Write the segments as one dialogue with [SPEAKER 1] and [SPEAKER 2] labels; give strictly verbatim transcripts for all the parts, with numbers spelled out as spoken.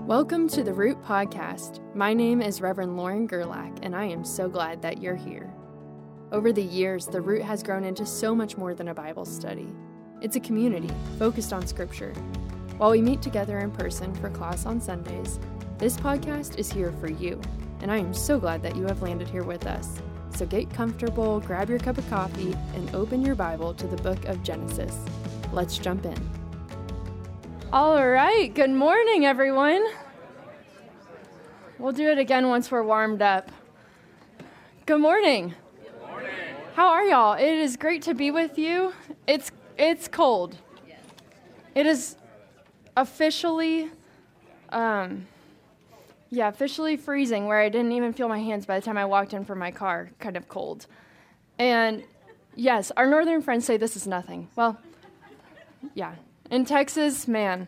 [SPEAKER 1] Welcome to the Root Podcast. My name is Reverend Lauren Gerlach, and I am so glad that you're here. Over the years, the Root has grown into so much more than a Bible study. It's a community focused on Scripture. While we meet together in person for class on Sundays, this podcast is here for you, and I am so glad that you have landed here with us. So get comfortable, grab your cup of coffee, and open your Bible to the book of Genesis. Let's jump in. All right, good morning, everyone. We'll do it again once we're warmed up. Good morning.
[SPEAKER 2] Good morning.
[SPEAKER 1] How are y'all? It is great to be with you. It's it's cold.
[SPEAKER 2] Yes.
[SPEAKER 1] It is officially, um, yeah, officially freezing where I didn't even feel my hands by the time I walked in from my car, kind of cold. And yes, our northern friends say this is nothing. Well, yeah. In Texas, man,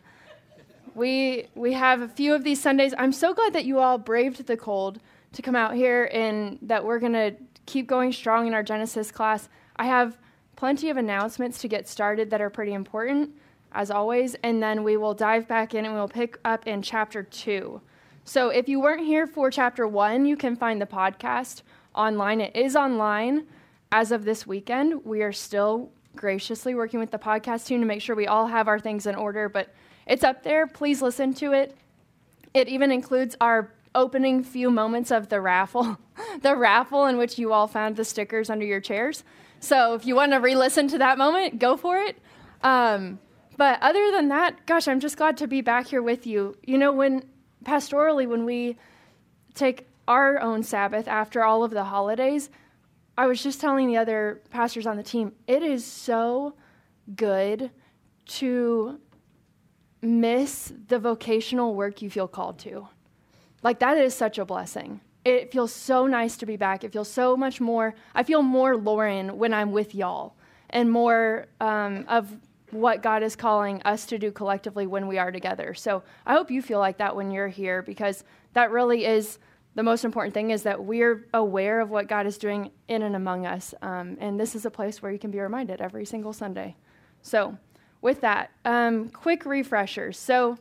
[SPEAKER 1] we we have a few of these Sundays. I'm so glad that you all braved the cold to come out here and that we're going to keep going strong in our Genesis class. I have plenty of announcements to get started that are pretty important, as always, and then we will dive back in and we'll pick up in chapter two. So if you weren't here for chapter one, you can find the podcast online. It is online as of this weekend. We are still graciously working with the podcast team to make sure we all have our things in order, but it's up there. Please listen to it. It even includes our opening few moments of the raffle, the raffle in which you all found the stickers under your chairs. So if you want to re-listen to that moment, go for it. Um, but other than that, gosh, I'm just glad to be back here with you. You know, when pastorally, when we take our own Sabbath after all of the holidays, I was just telling the other pastors on the team, it is so good to miss the vocational work you feel called to. Like, that is such a blessing. It feels so nice to be back. It feels so much more, I feel more Lauren when I'm with y'all and more um, of what God is calling us to do collectively when we are together. So I hope you feel like that when you're here, because that really is the most important thing, is that we're aware of what God is doing in and among us. Um, and this is a place where you can be reminded every single Sunday. So with that, um, quick refreshers. So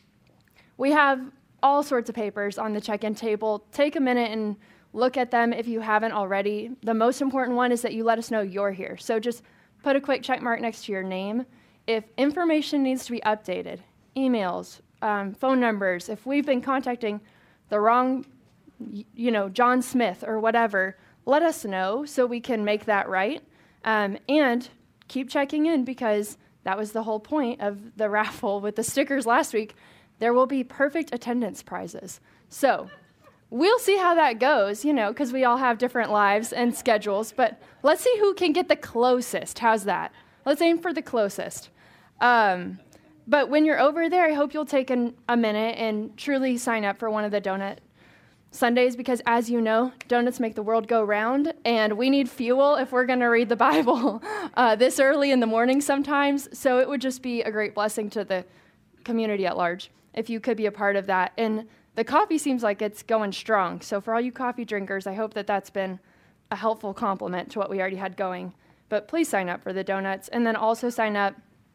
[SPEAKER 1] we have all sorts of papers on the check-in table. Take a minute and look at them if you haven't already. The most important one is that you let us know you're here. So just put a quick check mark next to your name. If information needs to be updated, emails, um, phone numbers, if we've been contacting the wrong you know, John Smith or whatever, let us know so we can make that right. Um, and keep checking in, because that was the whole point of the raffle with the stickers last week. There will be perfect attendance prizes. So we'll see how that goes, you know, because we all have different lives and schedules. But let's see who can get the closest. How's that? Let's aim for the closest. Um, but when you're over there, I hope you'll take an, a minute and truly sign up for one of the donut Sundays, because as you know, donuts make the world go round, and we need fuel if we're going to read the Bible uh, this early in the morning sometimes. So it would just be a great blessing to the community at large if you could be a part of that. And the coffee seems like it's going strong. So for all you coffee drinkers, I hope that that's been a helpful complement to what we already had going. But please sign up for the donuts, and then also sign up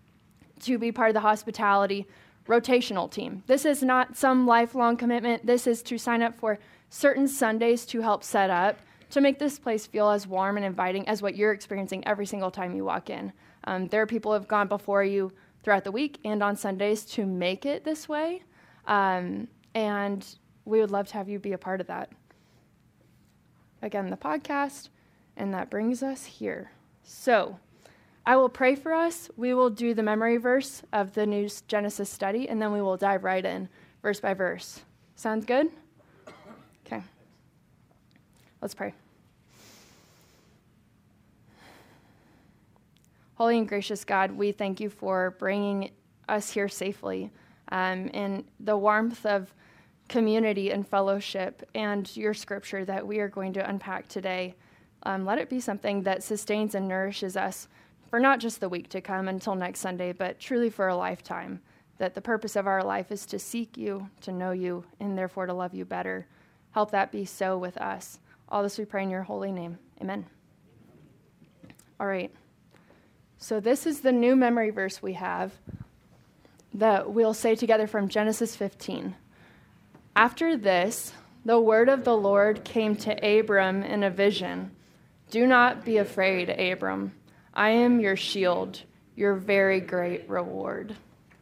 [SPEAKER 1] to be part of the hospitality rotational team. This is not some lifelong commitment. This is to sign up for certain Sundays to help set up, to make this place feel as warm and inviting as what you're experiencing every single time you walk in. Um, there are people who have gone before you throughout the week and on Sundays to make it this way, um, and we would love to have you be a part of that. Again, the podcast, and that brings us here. So I will pray for us. We will do the memory verse of the new Genesis study, and then we will dive right in, verse by verse. Sounds good? Okay. Let's pray. Holy and gracious God, we thank you for bringing us here safely, um, in the warmth of community and fellowship and your scripture that we are going to unpack today. Um, let it be something that sustains and nourishes us for not just the week to come until next Sunday, but truly for a lifetime, that the purpose of our life is to seek you, to know you, and therefore to love you better. Help that be so with us. All this we pray in your holy name. Amen. All right. So this is the new memory verse we have that we'll say together from Genesis fifteen. After this, the word of the Lord came to Abram in a vision. Do not be afraid, Abram. I am your shield, your very great reward.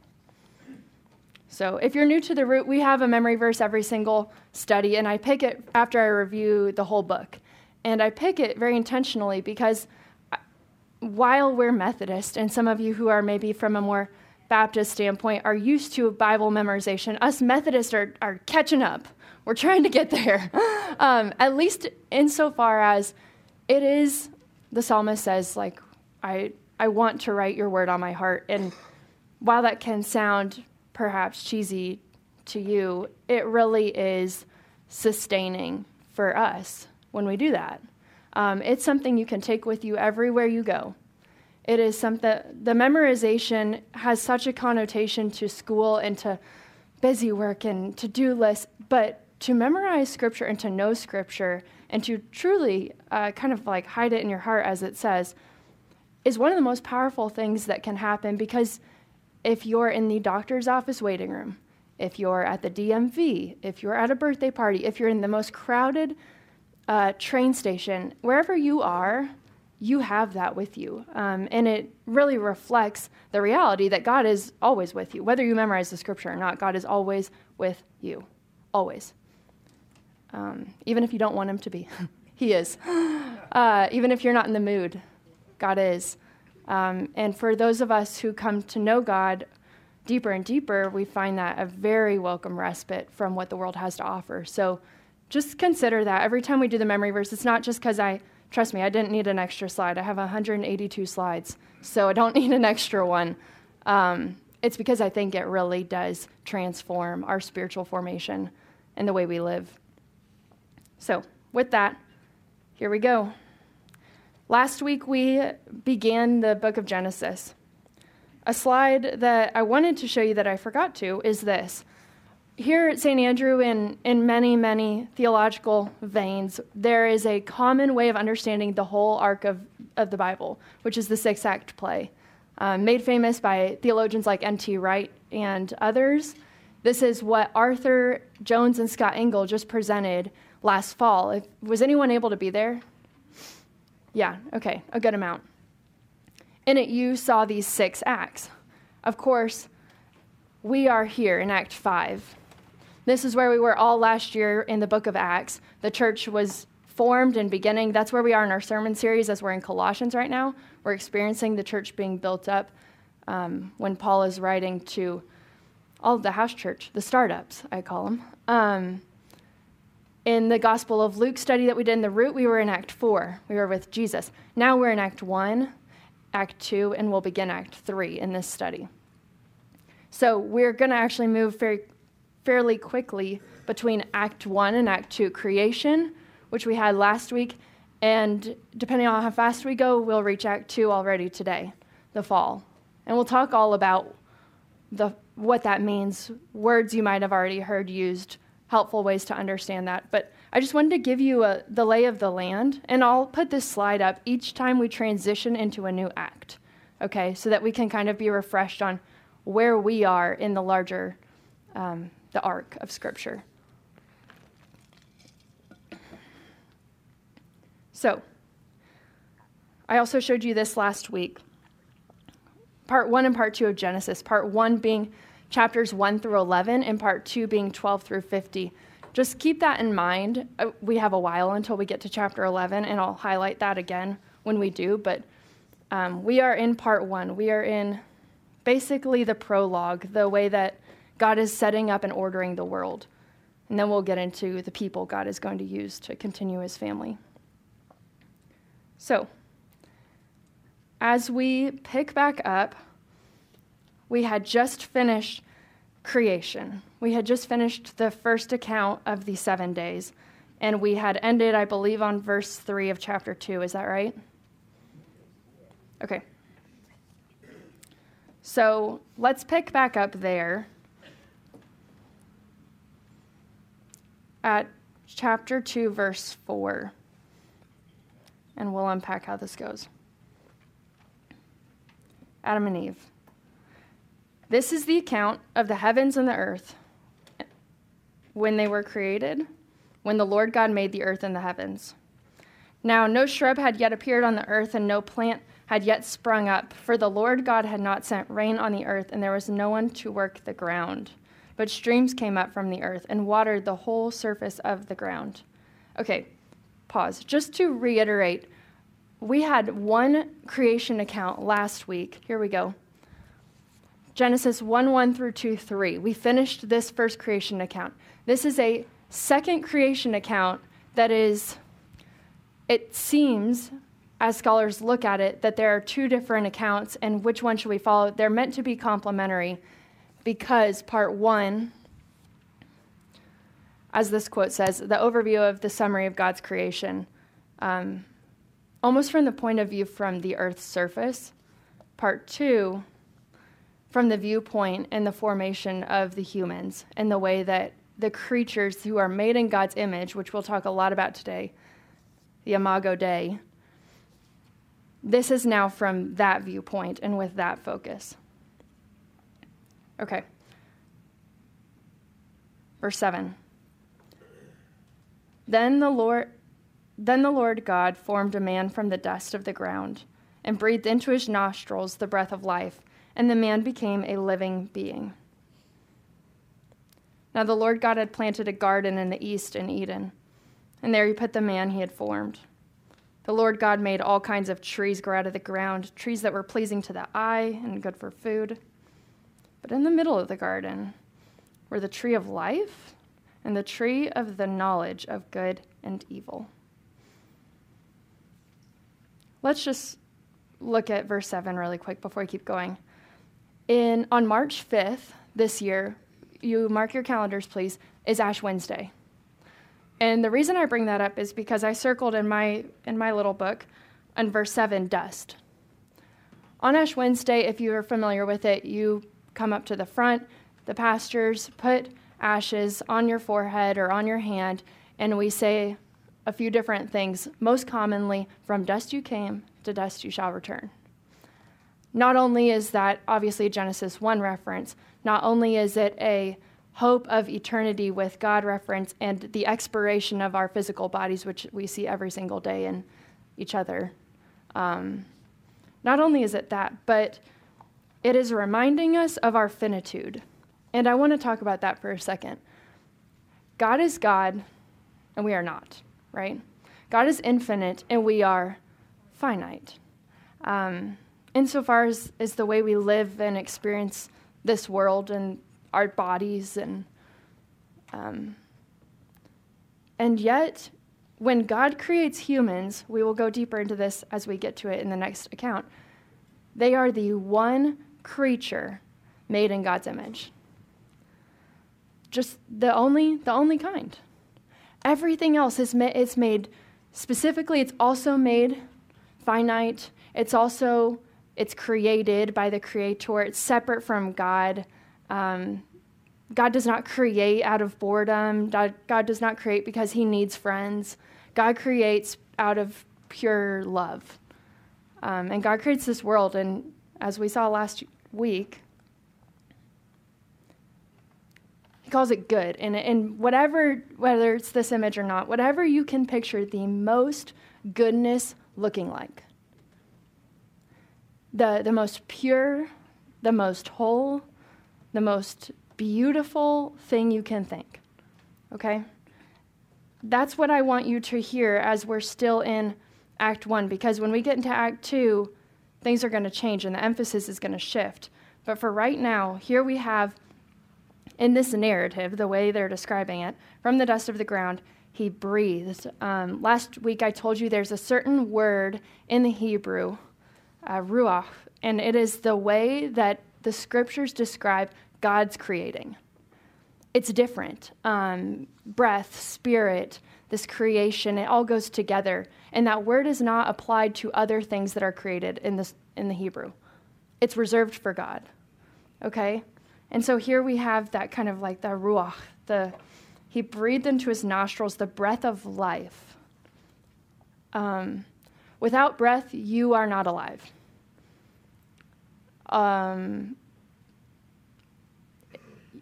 [SPEAKER 1] So if you're new to the Root, we have a memory verse every single study, and I pick it after I review the whole book. And I pick it very intentionally because while we're Methodist, and some of you who are maybe from a more Baptist standpoint are used to Bible memorization, us Methodists are, are catching up. We're trying to get there, um, at least insofar as it is, the psalmist says, like, I I want to write your word on my heart. And while that can sound perhaps cheesy to you, it really is sustaining for us when we do that. Um, it's something you can take with you everywhere you go. It is something, the memorization has such a connotation to school and to busy work and to-do lists, but to memorize Scripture and to know Scripture and to truly uh, kind of like hide it in your heart, as it says, is one of the most powerful things that can happen, because if you're in the doctor's office waiting room, if you're at the D M V, if you're at a birthday party, if you're in the most crowded uh, train station, wherever you are, you have that with you. Um, and it really reflects the reality that God is always with you. Whether you memorize the Scripture or not, God is always with you. Always. Um, even if you don't want him to be. He is. Uh, even if you're not in the mood, God is. Um, and for those of us who come to know God deeper and deeper, we find that a very welcome respite from what the world has to offer. So just consider that every time we do the memory verse. It's not just because I, trust me, I didn't need an extra slide. I have one hundred eighty-two slides, so I don't need an extra one. Um, it's because I think it really does transform our spiritual formation and the way we live. So with that, here we go. Last week, we began the book of Genesis. A slide that I wanted to show you that I forgot to is this. Here at Saint Andrew, in, in many, many theological veins, there is a common way of understanding the whole arc of, of the Bible, which is the six-act play, um, made famous by theologians like N T Wright and others. This is what Arthur Jones and Scott Engel just presented last fall. If, was anyone able to be there? Yeah, okay, a good amount. In it, you saw these six acts. Of course, we are here in Act five. This is where we were all last year in the book of Acts. The church was formed and beginning. That's where we are in our sermon series as we're in Colossians right now. We're experiencing the church being built up um, when Paul is writing to all of the house church, the startups, I call them. Um, In the Gospel of Luke study that we did in the Root, we were in Act four. We were with Jesus. Now we're in Act one, Act two, and we'll begin Act three in this study. So we're going to actually move very, fairly quickly between Act one and Act two, creation, which we had last week. And depending on how fast we go, we'll reach Act two already today, the fall. And we'll talk all about the what that means, words you might have already heard used, helpful ways to understand that. But I just wanted to give you a, the lay of the land, and I'll put this slide up each time we transition into a new act, okay, so that we can kind of be refreshed on where we are in the larger, um, the arc of Scripture. So, I also showed you this last week, part one and part two of Genesis, part one being chapters one through eleven, and part two being twelve through fifty. Just keep that in mind. We have a while until we get to chapter eleven, and I'll highlight that again when we do, but um, we are in part one. We are in basically the prologue, the way that God is setting up and ordering the world. And then we'll get into the people God is going to use to continue his family. So, as we pick back up, we had just finished creation. We had just finished the first account of the seven days, and we had ended, I believe, on verse three of chapter two. Is that right? Okay. So let's pick back up there at chapter two, verse four, and we'll unpack how this goes. Adam and Eve. This is the account of the heavens and the earth. when they were created, when the Lord God made the earth and the heavens. Now no shrub had yet appeared on the earth, and no plant had yet sprung up, for the Lord God had not sent rain on the earth, and there was no one to work the ground. But streams came up from the earth and watered the whole surface of the ground. Okay, pause. Just to reiterate, we had one creation account last week. Here we go. Genesis one, one through two, three. We finished this first creation account. This is a second creation account that is, it seems, as scholars look at it, that there are two different accounts, and which one should we follow? They're meant to be complementary because part one, as this quote says, the overview of the summary of God's creation, um, almost from the point of view from the earth's surface. Part two, from the viewpoint and the formation of the humans and the way that the creatures who are made in God's image, which we'll talk a lot about today, the Imago Dei, this is now from that viewpoint and with that focus. Okay. Verse seven. Then the Lord, then the Lord God formed a man from the dust of the ground and breathed into his nostrils the breath of life, and the man became a living being. Now the Lord God had planted a garden in the east in Eden, and there he put the man he had formed. The Lord God made all kinds of trees grow out of the ground, trees that were pleasing to the eye and good for food. But in the middle of the garden were the tree of life and the tree of the knowledge of good and evil. Let's just look at verse seven really quick before we keep going. In on March fifth this year, you mark your calendars, please, is Ash Wednesday. And the reason I bring that up is because I circled in my in my little book on verse seven, dust. On Ash Wednesday, if you are familiar with it, you come up to the front, the pastors put ashes on your forehead or on your hand, and we say a few different things, most commonly, from dust you came, to dust you shall return. Not only is that obviously a Genesis one reference, not only is it a hope of eternity with God reference and the expiration of our physical bodies, which we see every single day in each other. Um, not only is it that, but it is reminding us of our finitude. And I want to talk about that for a second. God is God, and we are not, right? God is infinite, and we are finite. Um, insofar as, as the way we live and experience this world and our bodies, and um, and yet, when God creates humans, we will go deeper into this as we get to it in the next account. They are the one creature made in God's image. Just the only, the only kind. Everything else is ma- it's made specifically. It's also made finite. It's also it's created by the Creator. It's separate from God. Um, God does not create out of boredom. God, God does not create because he needs friends. God creates out of pure love. Um, and God creates this world, and as we saw last week, he calls it good. And, and whatever, whether it's this image or not, whatever you can picture the most goodness looking like, the, the most pure, the most whole, the most beautiful thing you can think, okay? That's what I want you to hear as we're still in Act one, because when we get into Act two, things are going to change and the emphasis is going to shift. But for right now, here we have, in this narrative, the way they're describing it, from the dust of the ground, he breathed. Um, last week I told you there's a certain word in the Hebrew, uh, ruach, and it is the way that the scriptures describe God's creating. It's different. Um, breath, spirit, this creation, it all goes together. And that word is not applied to other things that are created in this in the Hebrew. It's reserved for God. Okay? And so here we have that kind of like the ruach, the he breathed into his nostrils the breath of life. Um, without breath, you are not alive. Um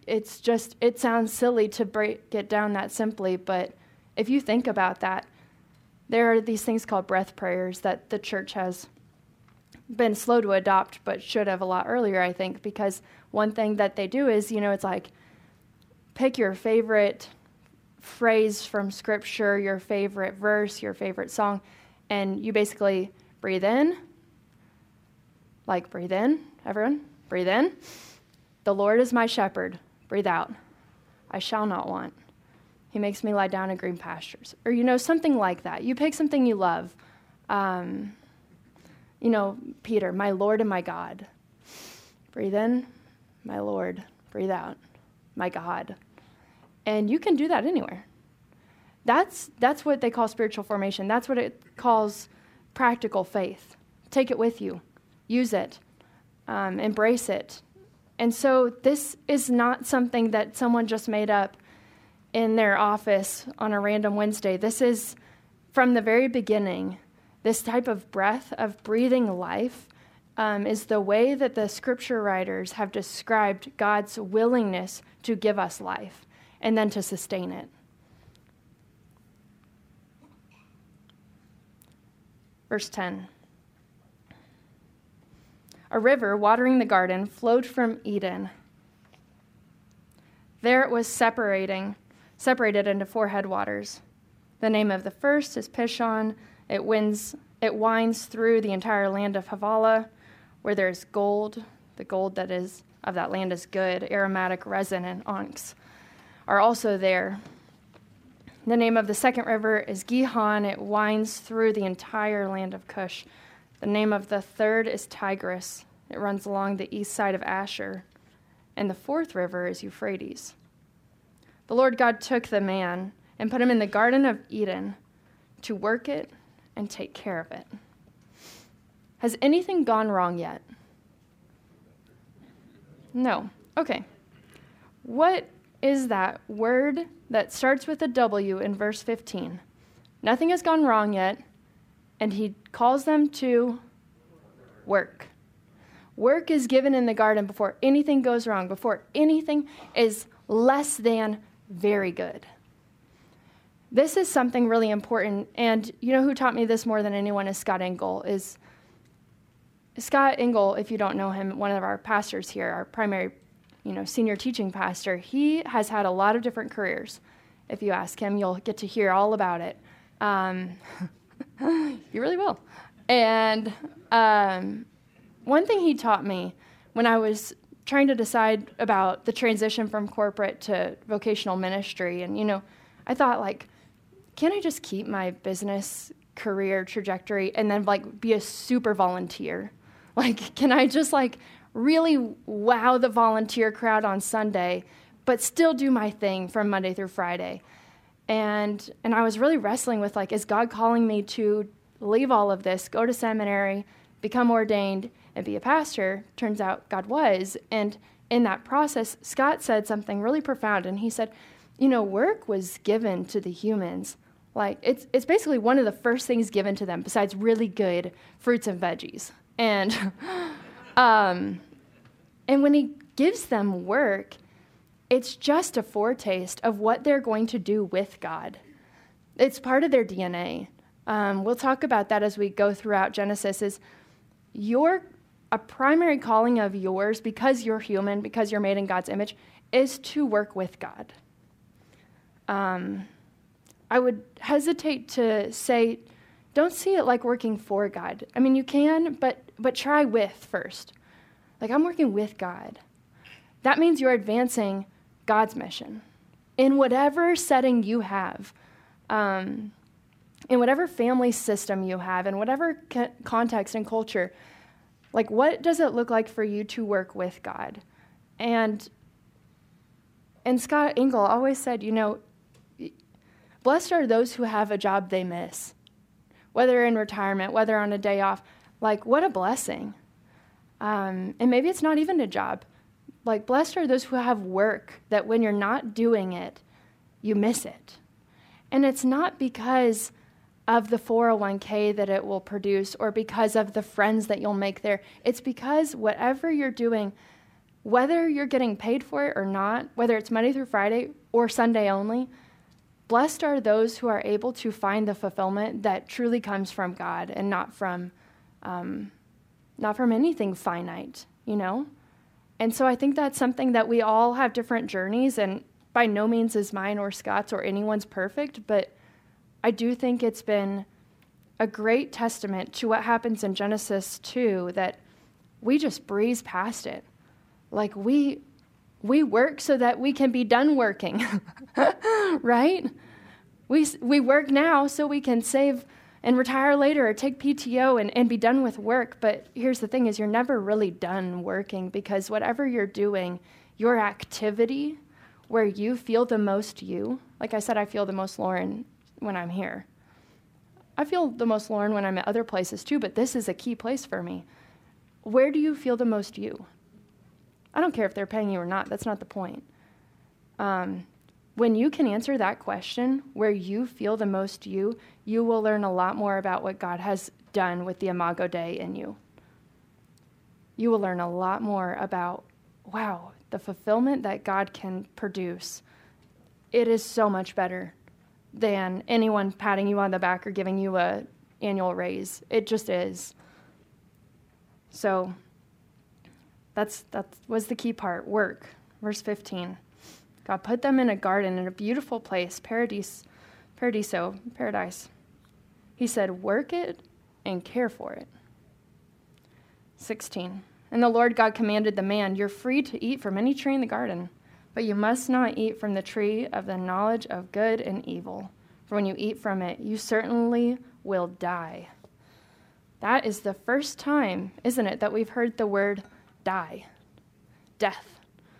[SPEAKER 1] it's just, it sounds silly to break it down that simply, but if you think about that, there are these things called breath prayers that the church has been slow to adopt, but should have a lot earlier, I think, because one thing that they do is, you know, it's like, pick your favorite phrase from Scripture, your favorite verse, your favorite song, and you basically breathe in, like breathe in, everyone, breathe in. The Lord is my shepherd, breathe out. I shall not want. He makes me lie down in green pastures. Or, you know, something like that. You pick something you love. Um, you know, Peter, my Lord and my God. Breathe in, my Lord. Breathe out, my God. And you can do that anywhere. That's that's what they call spiritual formation. That's what it calls practical faith. Take it with you. Use it. Um, embrace it. And so this is not something that someone just made up in their office on a random Wednesday. This is from the very beginning. This type of breath, of breathing life, um, is the way that the scripture writers have described God's willingness to give us life and then to sustain it. Verse ten. A river watering the garden flowed from Eden. There it was separating, separated into four headwaters. The name of the first is Pishon. It winds, it winds through the entire land of Havilah, where there is gold. The gold that is of that land is good. Aromatic resin and onyx are also there. The name of the second river is Gihon. It winds through the entire land of Cush. The name of the third is Tigris. It runs along the east side of Asher. And the fourth river is Euphrates. The Lord God took the man and put him in the Garden of Eden to work it and take care of it. Has anything gone wrong yet? No. Okay. What is that word that starts with a W in verse fifteen? Nothing has gone wrong yet, and he calls them to work. Work is given in the garden before anything goes wrong, before anything is less than very good. This is something really important, and you know who taught me this more than anyone is Scott Engel. Is Scott Engel, if you don't know him, one of our pastors here, our primary, you know, senior teaching pastor. He has had a lot of different careers. If you ask him, you'll get to hear all about it. Um, you really will. And um, one thing he taught me when I was trying to decide about the transition from corporate to vocational ministry, and, you know, I thought, like, can I just keep my business career trajectory and then, like, be a super volunteer? Like, can I just, like, really wow the volunteer crowd on Sunday, but still do my thing from Monday through Friday? And and I was really wrestling with, like, is God calling me to leave all of this, go to seminary, become ordained, and be a pastor? Turns out God was. And in that process, Scott said something really profound, and he said, you know, work was given to the humans. Like, it's it's basically one of the first things given to them besides really good fruits and veggies. And um, and when he gives them work, it's just a foretaste of what they're going to do with God. It's part of their D N A. Um, we'll talk about that as we go throughout Genesis. Is your a primary calling of yours, because you're human, because you're made in God's image, is to work with God. Um, I would hesitate to say, don't see it like working for God. I mean, you can, but but try with first. Like, I'm working with God. That means you're advancing God's mission in whatever setting you have, um, in whatever family system you have, in whatever co- context and culture. Like, what does it look like for you to work with God? And and Scott Engel always said, you know, blessed are those who have a job they miss, whether in retirement, whether on a day off. Like, what a blessing. Um, and maybe it's not even a job. Like, blessed are those who have work that when you're not doing it, you miss it. And it's not because of the four oh one k that it will produce or because of the friends that you'll make there. It's because whatever you're doing, Whether you're getting paid for it or not, whether it's Monday through Friday or Sunday only, blessed are those who are able to find the fulfillment that truly comes from God and not from, um, not from anything finite, you know? And so I think that's something that we all have different journeys, and by no means is mine or Scott's or anyone's perfect, but I do think it's been a great testament to what happens in Genesis two, that we just breeze past it. Like we we work so that we can be done working, right? We we work now so we can save and retire later or take P T O and, and be done with work. But here's the thing is you're never really done working, because whatever you're doing, your activity where you feel the most you, like I said, I feel the most Lauren when I'm here. I feel the most Lauren when I'm at other places too, but this is a key place for me. Where do you feel the most you? I don't care if they're paying you or not. That's not the point. Um, when you can answer that question, where you feel the most you, you will learn a lot more about what God has done with the Imago Dei in you. You will learn a lot more about, wow, the fulfillment that God can produce. It is so much better than anyone patting you on the back or giving you a annual raise. It just is. So that's that was the key part, work. Verse fifteen. God put them in a garden in a beautiful place, paradise, paradiso, paradise. He said, work it and care for it. sixteen. And the Lord God commanded the man, you're free to eat from any tree in the garden, but you must not eat from the tree of the knowledge of good and evil. For when you eat from it, you certainly will die. That is the first time, isn't it, that we've heard the word die, death.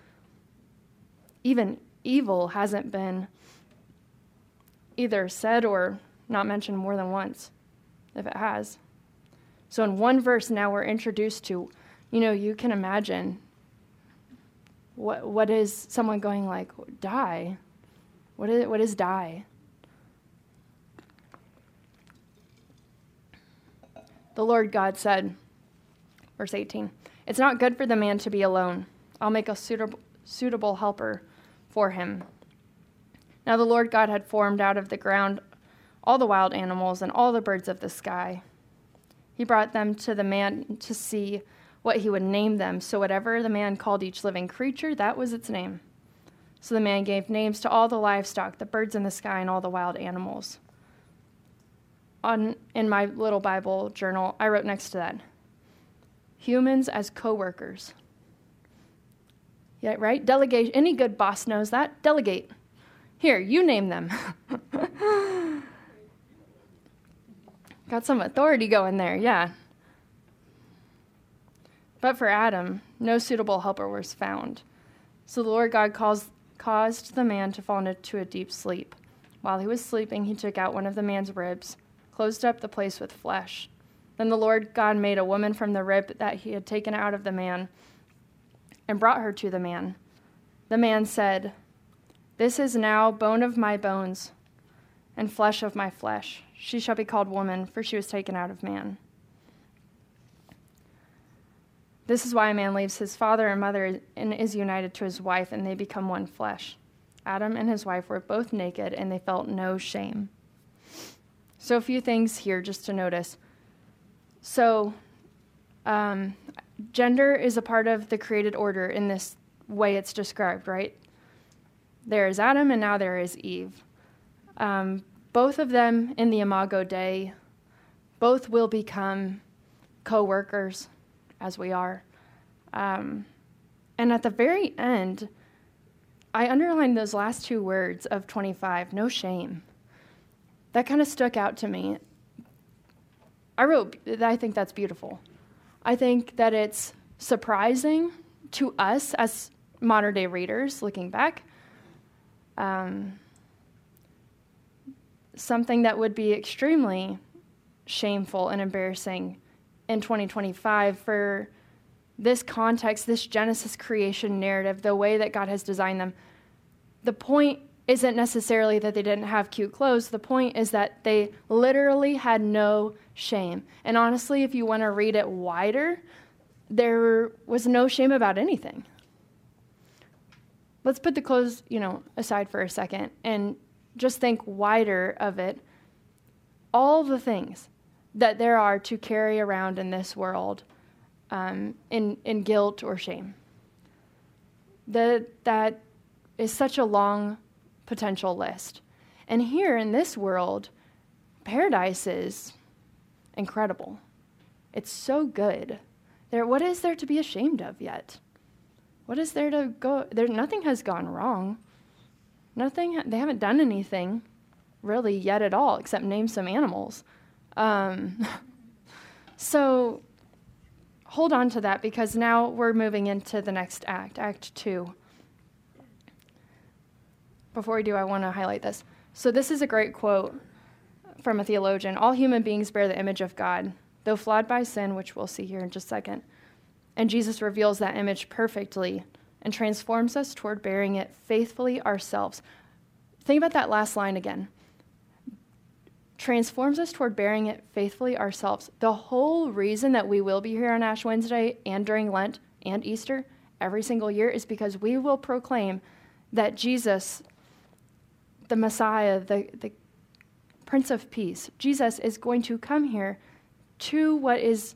[SPEAKER 1] Even evil hasn't been either said or not mentioned more than once, if it has. So in one verse now we're introduced to, you know, you can imagine what what is someone going like, die? What is what is die? The Lord God said, verse eighteen, it's not good for the man to be alone. I'll make a suitable suitable helper for him. Now the Lord God had formed out of the ground all the wild animals and all the birds of the sky. He brought them to the man to see what he would name them. So whatever the man called each living creature, that was its name. So the man gave names to all the livestock, the birds in the sky, and all the wild animals. On in my little Bible journal, I wrote next to that, humans as co-workers. Yeah, right? Delegate. Any good boss knows that. Delegate. Here, you name them. Got some authority going there, yeah. But for Adam, no suitable helper was found. So the Lord God caused, caused the man to fall into a deep sleep. While he was sleeping, he took out one of the man's ribs, closed up the place with flesh. Then the Lord God made a woman from the rib that he had taken out of the man and brought her to the man. The man said, this is now bone of my bones and flesh of my flesh. She shall be called woman, for she was taken out of man. This is why a man leaves his father and mother and is united to his wife, and they become one flesh. Adam and his wife were both naked, and they felt no shame. So a few things here just to notice. So um, gender is a part of the created order in this way it's described, right? There is Adam, and now there is Eve. Um, both of them in the Imago Dei, both will become co-workers, as we are. Um, and at the very end, I underlined those last two words of twenty-five, no shame. That kind of stuck out to me. I wrote, I think that's beautiful. I think that it's surprising to us as modern day readers looking back. Um, something that would be extremely shameful and embarrassing in twenty twenty-five for this context, this Genesis creation narrative, the way that God has designed them. The point isn't necessarily that they didn't have cute clothes. The point is that they literally had no shame. And honestly, if you want to read it wider, there was no shame about anything. let's put the clothes, you know, aside for a second and just think wider of it. All the things that there are to carry around in this world um, in, in guilt or shame. That, that is such a long potential list. And here in this world, paradise is incredible. It's so good. There, what is there to be ashamed of yet? What is there to go? There, nothing has gone wrong. Nothing. They haven't done anything really yet at all, except name some animals. Um, so hold on to that, because now we're moving into the next act, Act Two. Before we do, I want to highlight this. So this is a great quote from a theologian. All human beings bear the image of God, though flawed by sin, which we'll see here in just a second. And Jesus reveals that image perfectly and transforms us toward bearing it faithfully ourselves. Think about that last line again. Transforms us toward bearing it faithfully ourselves. The whole reason that we will be here on Ash Wednesday and during Lent and Easter every single year is because we will proclaim that Jesus, the Messiah, the, the Prince of Peace, Jesus is going to come here to what is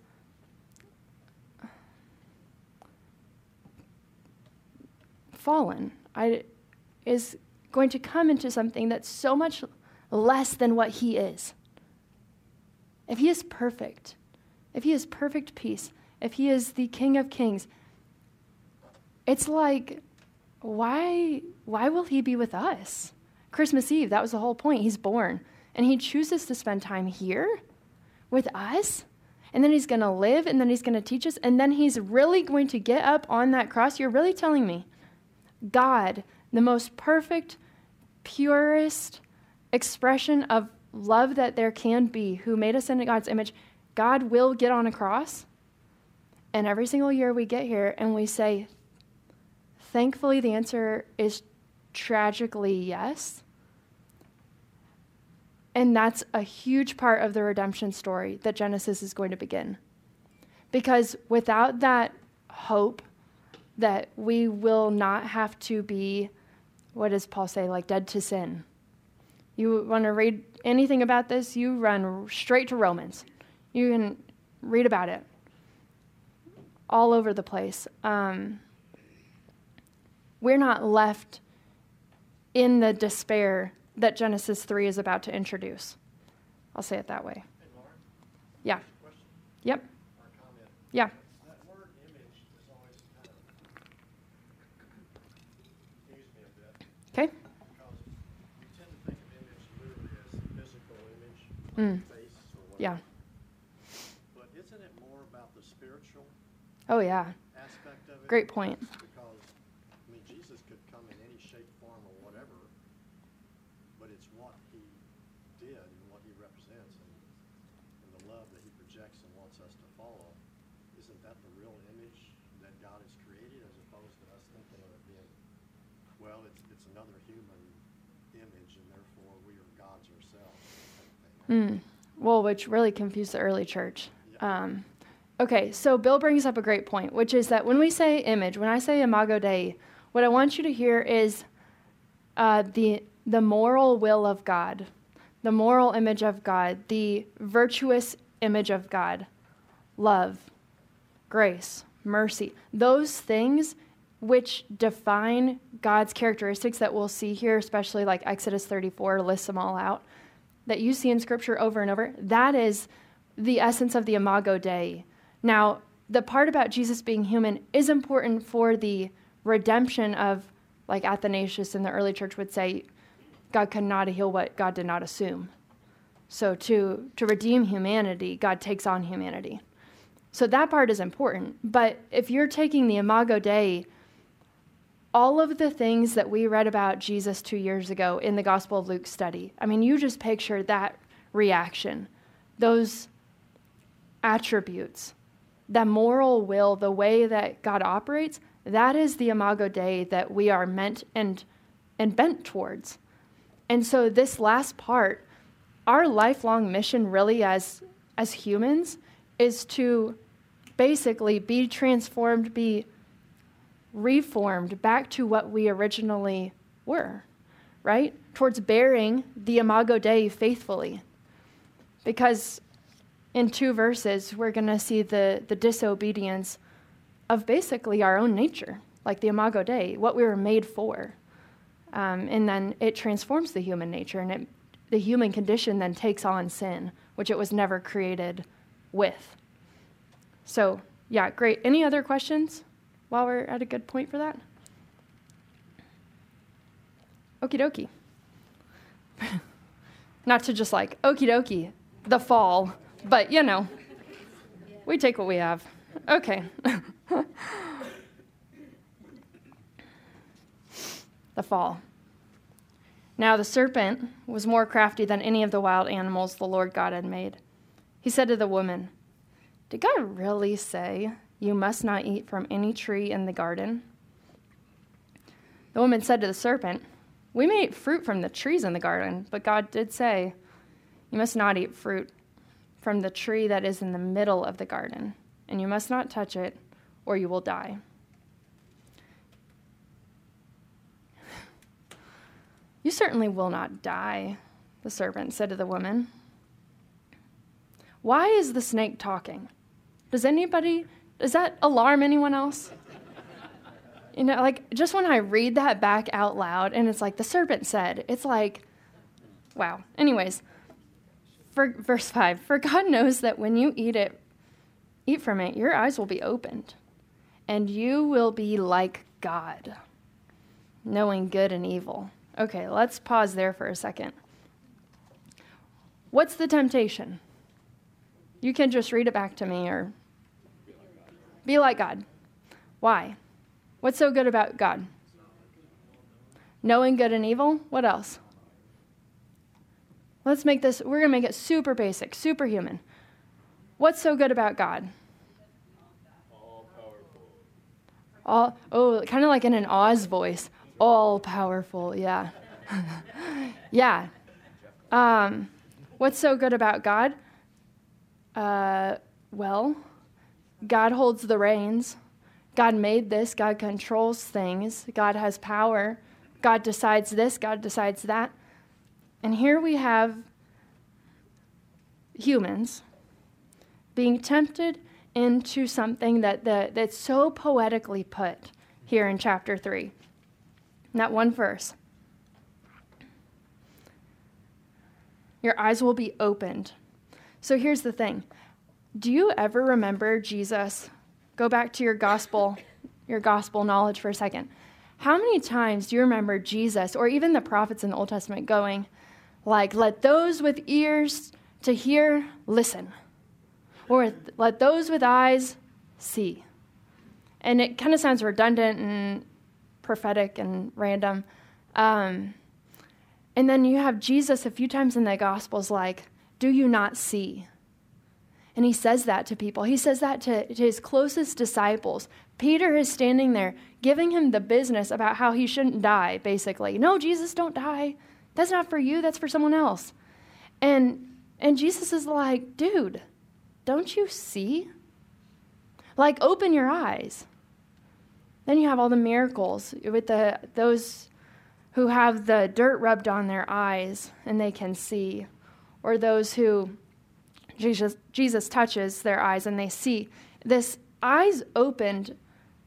[SPEAKER 1] fallen, I, is going to come into something that's so much less than what he is. If he is perfect, if he is perfect peace, if he is the King of Kings, it's like, why, why will he be with us? Christmas Eve, that was the whole point. He's born, and he chooses to spend time here with us, and then he's going to live, and then he's going to teach us, and then he's really going to get up on that cross. You're really telling me God, the most perfect, purest expression of love that there can be, who made us in God's image, God will get on a cross. And every single year we get here and we say, thankfully the answer is tragically yes. And that's a huge part of the redemption story that Genesis is going to begin. Because without that hope that we will not have to be, what does Paul say, like dead to sin. You want to read anything about this, you run straight to Romans. You can read about it all over the place. Um, we're not left in the despair that Genesis three is about to introduce. I'll say it that way.
[SPEAKER 2] Hey, Lauren?
[SPEAKER 1] Yeah.
[SPEAKER 2] Question?
[SPEAKER 1] Yep.
[SPEAKER 2] Or comment?
[SPEAKER 1] Yeah.
[SPEAKER 2] That word image has always kind of confused me a bit.
[SPEAKER 1] Okay.
[SPEAKER 2] Because we tend to think of image literally as physical image, like
[SPEAKER 1] Mm.
[SPEAKER 2] face or whatever.
[SPEAKER 1] Yeah.
[SPEAKER 2] But isn't it more about the spiritual
[SPEAKER 1] Oh, yeah.
[SPEAKER 2] aspect of it?
[SPEAKER 1] Great point.
[SPEAKER 2] Because, I mean, Jesus could come in any shape, form, or whatever, but it's what he did and what he represents and, and the love that he projects and wants us to follow. Isn't that the real image that God has created, as opposed to us thinking of it being, well, it's it's another human image and therefore we are gods ourselves, type of thing.
[SPEAKER 1] Mm. Well, which really confused the early church.
[SPEAKER 2] Yeah.
[SPEAKER 1] Um, okay, so Bill brings up a great point, which is that when we say image, when I say imago Dei, what I want you to hear is uh, the the moral will of God, the moral image of God, the virtuous image of God, love, grace, mercy, those things which define God's characteristics that we'll see here, especially like Exodus thirty-four lists them all out, that you see in Scripture over and over. That is the essence of the imago Dei. Now, the part about Jesus being human is important for the redemption of, like Athanasius in the early church would say, God could not heal what God did not assume. So to, to redeem humanity, God takes on humanity. So that part is important. But if you're taking the imago Dei, all of the things that we read about Jesus two years ago in the Gospel of Luke study, I mean, you just picture that reaction, those attributes, the moral will, the way that God operates, that is the imago Dei that we are meant and and bent towards. And so this last part, our lifelong mission really as as humans is to basically be transformed, be reformed back to what we originally were, right? Towards bearing the Imago Dei faithfully. Because in two verses, we're going to see the, the disobedience of basically our own nature, like the Imago Dei, what we were made for. Um, and then it transforms the human nature, and it, the human condition then takes on sin, which it was never created with. So, yeah, great. Any other questions while we're at a good point for that? Okie dokie. Not to just like, okie dokie, the fall, but you know, we take what we have. Okay. The fall. Now the serpent was more crafty than any of the wild animals the Lord God had made. He said to the woman, "Did God really say you must not eat from any tree in the garden?" The woman said to the serpent, "We may eat fruit from the trees in the garden, but God did say, you must not eat fruit from the tree that is in the middle of the garden, and you must not touch it, or you will die." "You certainly will not die," the serpent said to the woman. "Why is the snake talking? Does anybody, does that alarm anyone else?" You know, like, just when I read that back out loud, and it's like, the serpent said, it's like, wow. Anyways, for verse five, "For God knows that when you eat it, eat from it, your eyes will be opened, and you will be like God, knowing good and evil." Okay, let's pause there for a second. What's the temptation? You can just read it back to me, or be like God. Why? What's so good about God? Knowing good and evil? What else? Let's make this, we're going to make it super basic, superhuman. What's so good about God?
[SPEAKER 3] All powerful.
[SPEAKER 1] All, oh, kind of like in an Oz voice. All powerful, yeah. Yeah. Um, what's so good about God? Uh, well, God holds the reins. God made this. God controls things. God has power. God decides this. God decides that. And here we have humans being tempted into something that the, that's so poetically put here in chapter three. In that one verse. Your eyes will be opened. So here's the thing. Do you ever remember Jesus? Go back to your gospel, your gospel knowledge for a second. How many times do you remember Jesus, or even the prophets in the Old Testament, going like, "Let those with ears to hear listen," or "Let those with eyes see"? And it kind of sounds redundant and prophetic and random. Um, and then you have Jesus a few times in the Gospels like, "Do you not see?" And he says that to people. He says that to, to his closest disciples. Peter is standing there giving him the business about how he shouldn't die, basically. "No, Jesus, don't die. That's not for you. That's for someone else." And and Jesus is like, "Dude, don't you see? Like, open your eyes." Then you have all the miracles with the those who have the dirt rubbed on their eyes and they can see, or those who Jesus, Jesus touches their eyes and they see. This eyes opened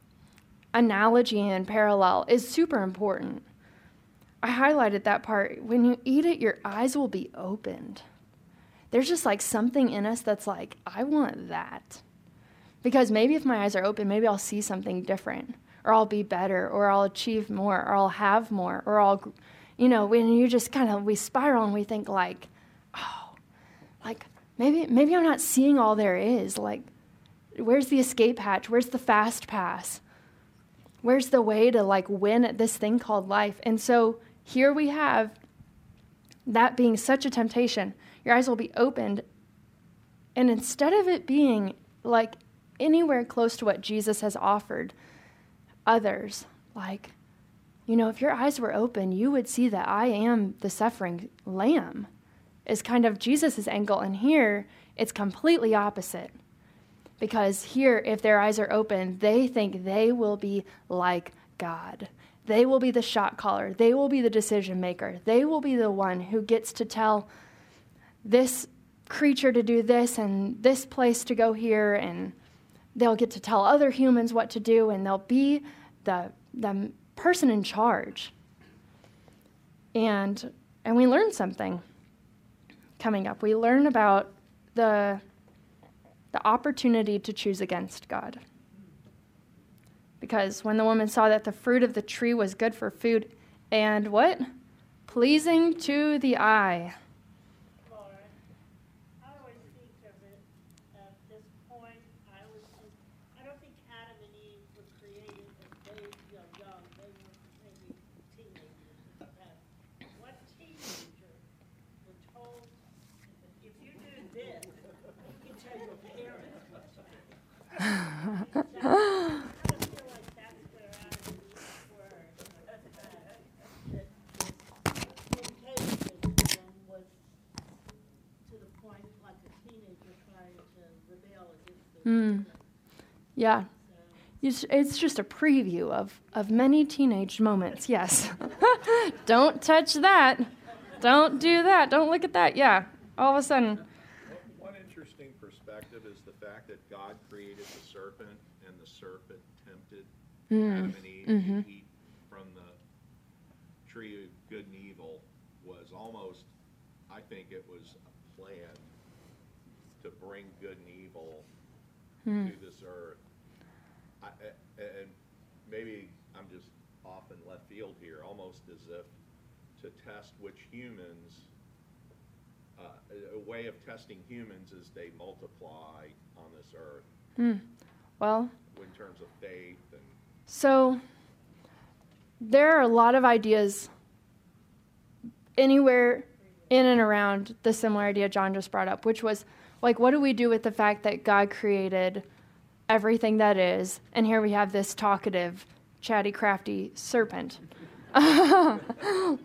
[SPEAKER 1] analogy and parallel is super important. I highlighted that part. When you eat it, your eyes will be opened. There's just like something in us that's like, I want that. Because maybe if my eyes are open, maybe I'll see something different, or I'll be better, or I'll achieve more, or I'll have more, or I'll, you know, when you just kind of, we spiral and we think like, oh, like maybe, maybe I'm not seeing all there is. Like, where's the escape hatch? Where's the fast pass? Where's the way to like win at this thing called life? And so here we have that being such a temptation. Your eyes will be opened. And instead of it being like anywhere close to what Jesus has offered others, like, you know, if your eyes were open, you would see that I am the suffering lamb, is kind of Jesus's angle. And here it's completely opposite. Because here, if their eyes are open, they think they will be like God. They will be the shot caller. They will be the decision maker. They will be the one who gets to tell this creature to do this and this place to go here, and they'll get to tell other humans what to do, and they'll be the, the person in charge. And and we learn something coming up. We learn about the, the opportunity to choose against God. Because when the woman saw that the fruit of the tree was good for food and what? Pleasing to the eye.
[SPEAKER 4] Lord, I always think of it at this point. I always think, I don't think Adam and Eve were created as they were young. They were maybe teenagers in the past. What teenager were told, if you do this, you can tell your parents what to do?
[SPEAKER 1] Mm. Yeah. It's, it's just a preview of, of many teenage moments, yes. Don't touch that. Don't do that. Don't look at that. Yeah. All of a sudden.
[SPEAKER 5] One interesting perspective is the fact that God created the serpent, and the serpent tempted
[SPEAKER 1] Mm.
[SPEAKER 5] Adam and Eve
[SPEAKER 1] Mm-hmm.
[SPEAKER 5] to eat from the tree of good and evil. Was almost, I think it was a plan to bring good and evil
[SPEAKER 1] Mm.
[SPEAKER 5] to this earth. I, and maybe I'm just off in left field here, almost as if to test which humans, uh, a way of testing humans as they multiply on this earth.
[SPEAKER 1] Mm. Well,
[SPEAKER 5] In terms of faith and
[SPEAKER 1] so there are a lot of ideas anywhere in and around the similar idea John just brought up, which was, like, what do we do with the fact that God created everything that is, and here we have this talkative, chatty, crafty serpent? um,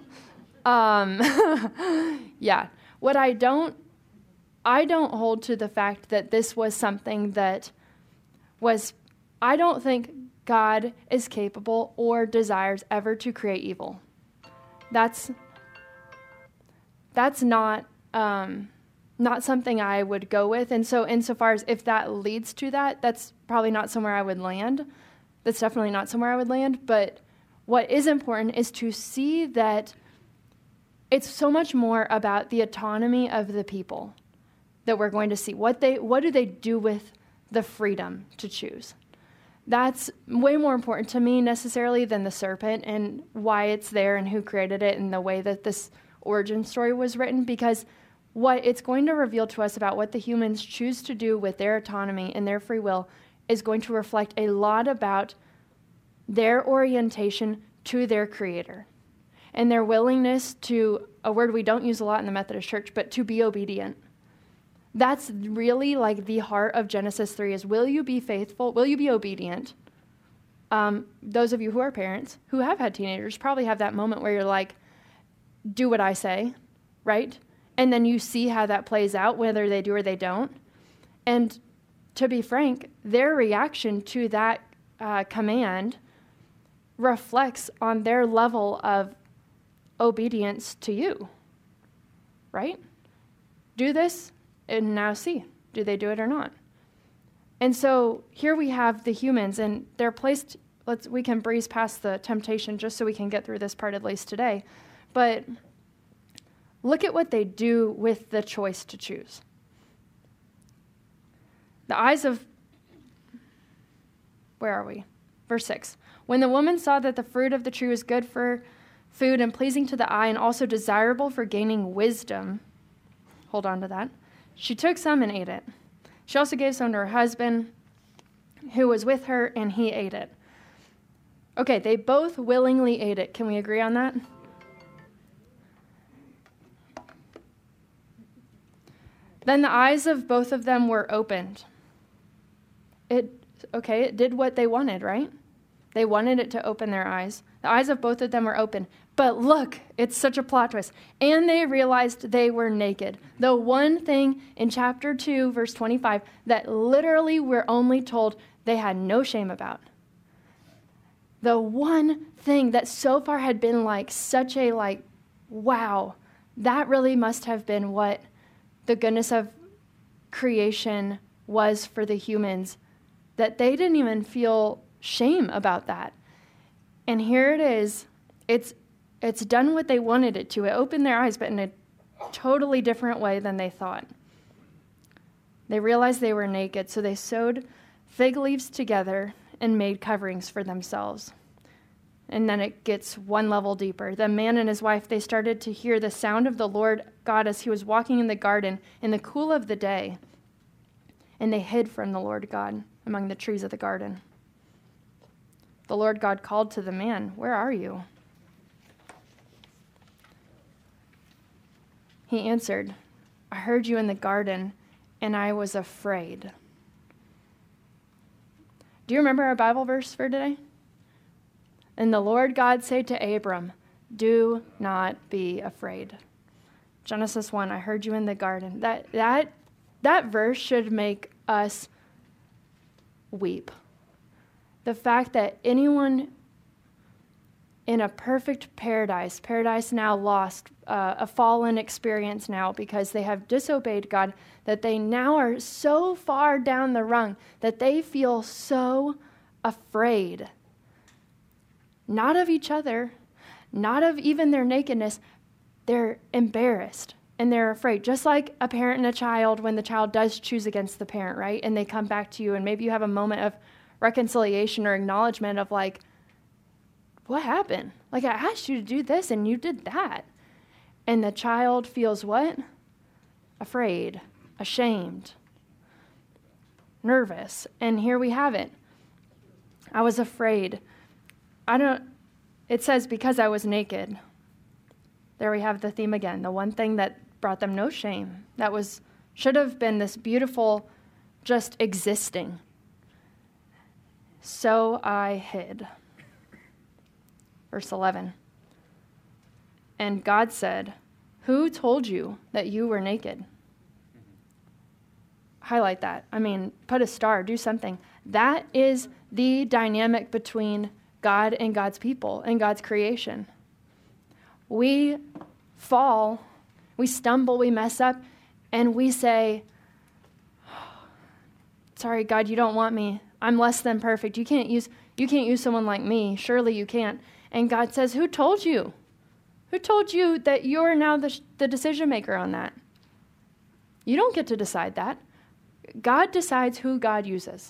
[SPEAKER 1] yeah. What I don't, I don't hold to the fact that this was something that was, I don't think God is capable or desires ever to create evil. That's, that's not, um, not something I would go with. And so insofar as if that leads to that, that's probably not somewhere I would land. That's definitely not somewhere I would land. But what is important is to see that it's so much more about the autonomy of the people that we're going to see. What they, what do they do with the freedom to choose? That's way more important to me necessarily than the serpent and why it's there and who created it and the way that this origin story was written, because what it's going to reveal to us about what the humans choose to do with their autonomy and their free will is going to reflect a lot about their orientation to their Creator and their willingness to, a word we don't use a lot in the Methodist Church, but to be obedient. That's really like the heart of Genesis three is, will you be faithful? Will you be obedient? Um, those of you who are parents, who have had teenagers, probably have that moment where you're like, do what I say, right? And then you see how that plays out, whether they do or they don't. And to be frank, their reaction to that uh, command reflects on their level of obedience to you, right? Do this, and now see, do they do it or not? And so here we have the humans, and they're placed, let's, we can breeze past the temptation just so we can get through this part at least today. But look at what they do with the choice to choose. The eyes of, where are we? Verse six. When the woman saw that the fruit of the tree was good for food and pleasing to the eye and also desirable for gaining wisdom, hold on to that, she took some and ate it. She also gave some to her husband who was with her, and he ate it. Okay, they both willingly ate it. Can we agree on that? Then the eyes of both of them were opened. It, okay, it did what they wanted, right? They wanted it to open their eyes. The eyes of both of them were open, But look, it's such a plot twist. And they realized they were naked. The one thing in chapter two, verse twenty-five, that literally we're only told they had no shame about. The one thing that so far had been like such a like, wow, that really must have been what the goodness of creation was for the humans, that they didn't even feel shame about that. And here it is. It's it's done what they wanted it to. It opened their eyes, but in a totally different way than they thought. They realized they were naked, so they sewed fig leaves together and made coverings for themselves. And then it gets one level deeper. The man and his wife, they started to hear the sound of the Lord God as he was walking in the garden in the cool of the day. And they hid from the Lord God among the trees of the garden. The Lord God called to the man, "Where are you?" He answered, "I heard you in the garden, and I was afraid." Do you remember our Bible verse for today? And the Lord God said to Abram, "Do not be afraid." Genesis one, I heard you in the garden. That that that verse should make us weep. The fact that anyone in a perfect paradise, paradise now lost, uh, a fallen experience now because they have disobeyed God, that they now are so far down the rung that they feel so afraid. Not of each other, not of even their nakedness. They're embarrassed and they're afraid. Just like a parent and a child, when the child does choose against the parent, right? And they come back to you and maybe you have a moment of reconciliation or acknowledgement of like, what happened? Like, I asked you to do this and you did that. And the child feels what? Afraid, ashamed, nervous. And here we have it. I was afraid. I don't, it says because I was naked. There we have the theme again. The one thing that brought them no shame. That was, should have been this beautiful, just existing. So I hid. Verse eleven. And God said, "Who told you that you were naked?" Mm-hmm. Highlight that. I mean, put a star, do something. That is the dynamic between God and God's people and God's creation. We fall, we stumble, we mess up, and we say, "Sorry, God, you don't want me. I'm less than perfect. You can't use you can't use someone like me. Surely you can't." And God says, "Who told you? Who told you that you're now the, the decision maker on that? You don't get to decide that. God decides who God uses.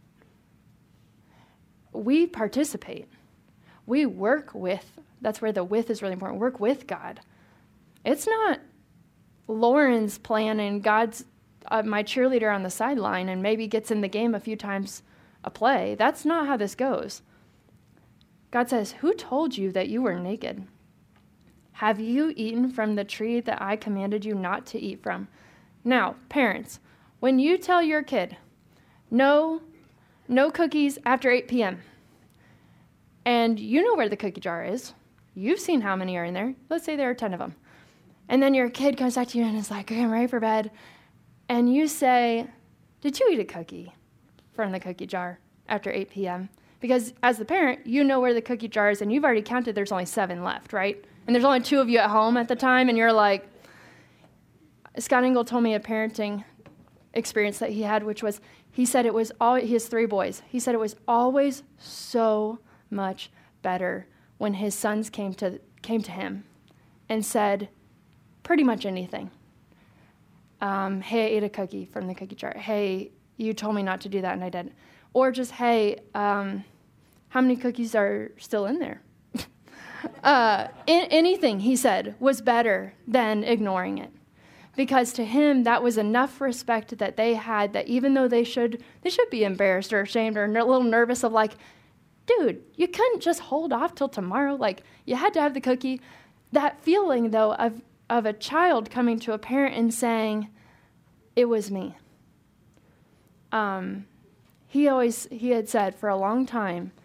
[SPEAKER 1] We participate. We work with, that's where the with is really important, work with God. It's not Lauren's plan and God's uh, my cheerleader on the sideline and maybe gets in the game a few times a play. That's not how this goes. God says, "Who told you that you were naked? Have you eaten from the tree that I commanded you not to eat from?" Now, parents, when you tell your kid, no, no cookies after eight p.m., and you know where the cookie jar is, you've seen how many are in there. Let's say there are ten of them. And then your kid comes back to you and is like, "Okay, I'm ready for bed." And you say, "Did you eat a cookie from the cookie jar after eight p.m.? Because as the parent, you know where the cookie jar is, and you've already counted there's only seven left, right? And there's only two of you at home at the time, and you're like, Scott Engel told me a parenting experience that he had, which was, he said it was all, he has three boys. He said it was always so much better when his sons came to came to him and said pretty much anything. Um, hey, I ate a cookie from the cookie jar. Hey, you told me not to do that, and I did. Or just, hey, um, how many cookies are still in there? uh, in, anything, he said, was better than ignoring it. Because to him, that was enough respect that they had that even though they should they should be embarrassed or ashamed or a little nervous of like, dude, you couldn't just hold off till tomorrow. Like, you had to have the cookie. That feeling, though, of, of a child coming to a parent and saying, it was me. Um... He always, he had said for a long time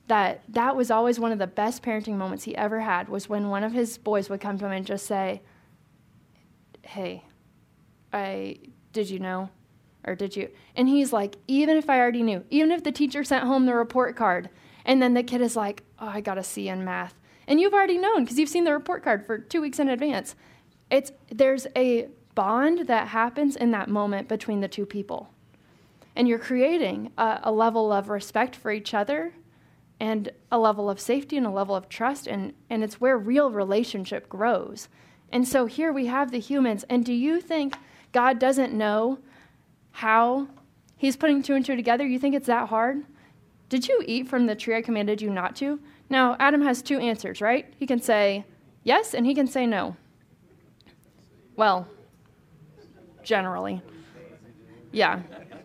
[SPEAKER 1] that that was always one of the best parenting moments he ever had, was when one of his boys would come to him and just say, hey, I did you know? Or did you? And he's like, even if I already knew, even if the teacher sent home the report card, and then the kid is like, oh, I got a C in math. And you've already known because you've seen the report card for two weeks in advance. It's there's a bond that happens in that moment between the two people. And you're creating a, a level of respect for each other and a level of safety and a level of trust. And, and it's where real relationship grows. And so here we have the humans. And do you think God doesn't know how he's putting two and two together? You think it's that hard? Did you eat from the tree I commanded you not to? Now, Adam has two answers, right? He can say yes, and he can say no. Well, generally. Yeah.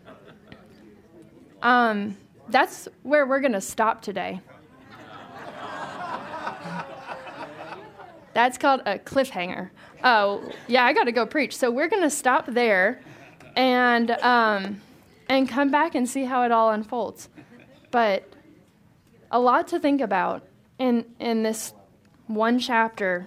[SPEAKER 1] Um, that's where we're going to stop today. That's called a cliffhanger. Oh, yeah, I got to go preach. So we're going to stop there and um, and come back and see how it all unfolds. But a lot to think about in in this one chapter,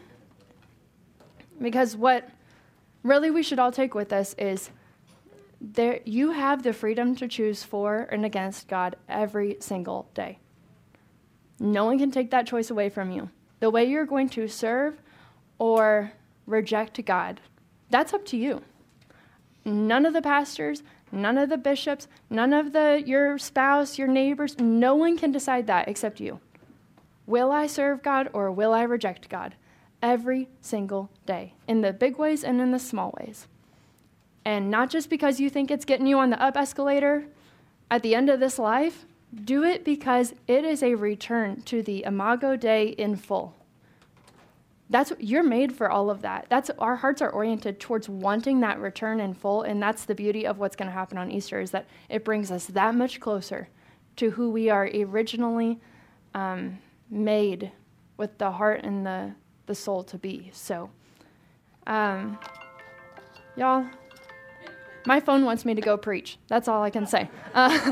[SPEAKER 1] because what really we should all take with us is there you have the freedom to choose for and against God every single day. No one can take that choice away from you. The way you're going to serve or reject God, that's up to you. None of the pastors, none of the bishops, none of the your spouse, your neighbors, no one can decide that except you. Will I serve God or will I reject God? Every single day, in the big ways and in the small ways. And not just because you think it's getting you on the up escalator at the end of this life. Do it because it is a return to the Imago Dei in full. That's you're made for all of that. That's our hearts are oriented towards wanting that return in full, and that's the beauty of what's going to happen on Easter, is that it brings us that much closer to who we are originally um, made with the heart and the, the soul to be. So, um, y'all, my phone wants me to go preach. That's all I can say. Uh,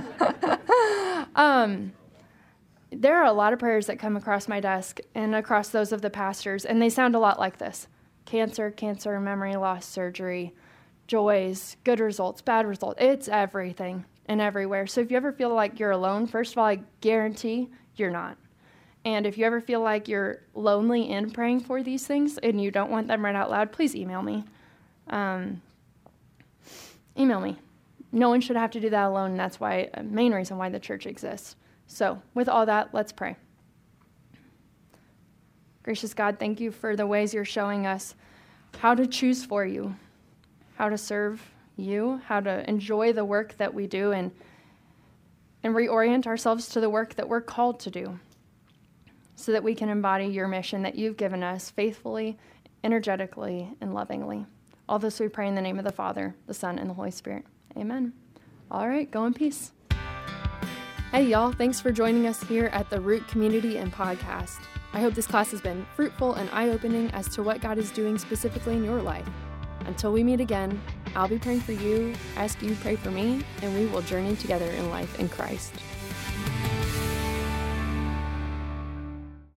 [SPEAKER 1] um, there are a lot of prayers that come across my desk and across those of the pastors, and they sound a lot like this. Cancer, cancer, memory loss, surgery, joys, good results, bad results. It's everything and everywhere. So if you ever feel like you're alone, first of all, I guarantee you're not. And if you ever feel like you're lonely in praying for these things and you don't want them read out loud, please email me. Um, email me. No one should have to do that alone, and that's why a main reason why the church exists. So with all that, let's pray. Gracious God, thank you for the ways you're showing us how to choose for you, how to serve you, how to enjoy the work that we do, and and reorient ourselves to the work that we're called to do, so that we can embody your mission that you've given us faithfully, energetically, and lovingly. All this we pray in the name of the Father, the Son, and the Holy Spirit. Amen. All right, go in peace. Hey, y'all. Thanks for joining us here at the Root Community and Podcast. I hope this class has been fruitful and eye-opening as to what God is doing specifically in your life. Until we meet again, I'll be praying for you, ask you pray for me, and we will journey together in life in Christ.